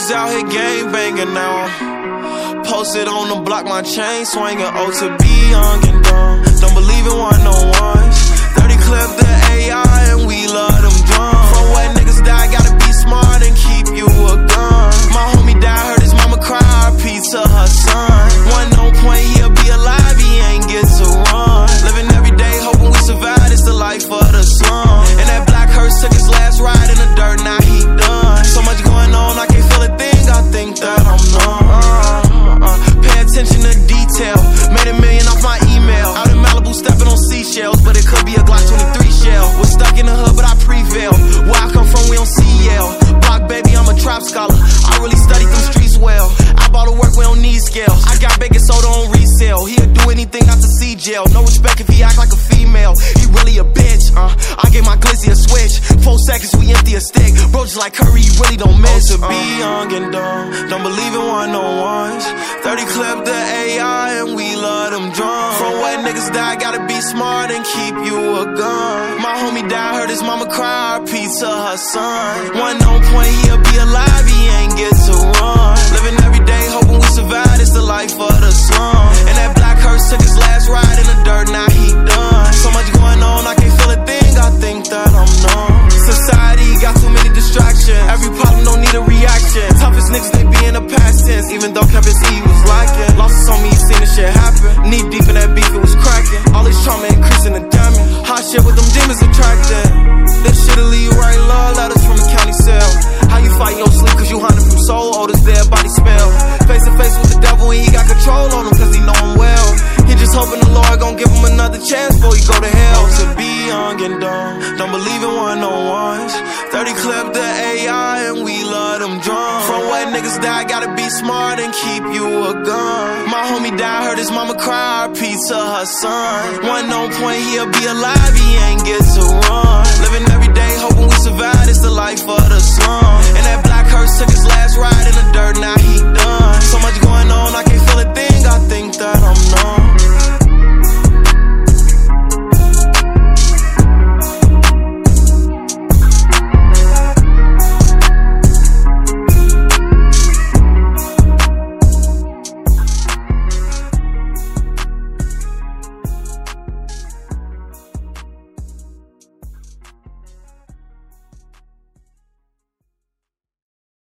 niggas out here gang banging now. Posted on the block, my chain swinging. Oh, to be young and dumb. Don't believe in one-on-ones. 30 clip the AI and we love them drums. From where niggas die, gotta be smart and keep you a gun. My homie died, heard his mama cry, RP to her son. One no point, he'll be alive, he ain't get to run. Living every day, hoping we survive, it's the life of the slum. And that black hearse took his last ride in the dirt, now he done. So much going on, I can't feel a thing, I think that I'm numb. Pay attention to detail, made $1 million off my email. Out in Malibu stepping on seashells, but it could be a Glock 23 shell. Was stuck in the hood, but I prevail. Where I come from, we don't see Yale. Block baby, I'm a trap scholar, I really studied them streets well. I bought a work, we don't need scales. I got baking soda on resale. He'll do anything not to see jail. No respect if he act like a female. He really a bitch, I gave my glizzy a switch. 4 seconds, we empty a stick. Bro, just like Curry, you really don't miss. To be young and dumb, don't believe in one-on-ones. 30 clip the AI and we love them drums. From where niggas die, gotta be smart and keep you a gun. My homie died, heard his mama cry, RP to her son. One no point, he'll be alive, he ain't get to run. Living every day, hoping we survive, it's the life of the slum. And that black hearse took his last ride in the dirt, now he done. So much going on, I can't feel a thing, I think that I'm numb. Society got too many distractions, every problem don't need a reaction. Toughest niggas, they be in the past tense, even though Kevin C was lacking. Losses on me, he seen this shit happen. Knee deep in that beef, it was cracking. All this trauma increasing the damage. Hot shit with them demons attracting. This shit'll leave you writing love letters from a county cell. How you fight your sleep cause you hunting from soul, old as dead body spell. Face to face with the devil and he got control on him cause he know him well. He just hoping the Lord gon' give him another chance before he go to hell. To be young and dumb, don't believe in one-on-ones. 30 clip the AI and we love them drums. From where niggas die, gotta be smart and keep you a gun. My homie died, heard his mama cry, RP to her son. One no point, he'll be alive, he ain't get to run. Living every day, hoping we survive, it's the life of the slum. And that black hearse took his last ride in the dirt, now he done. So much going on.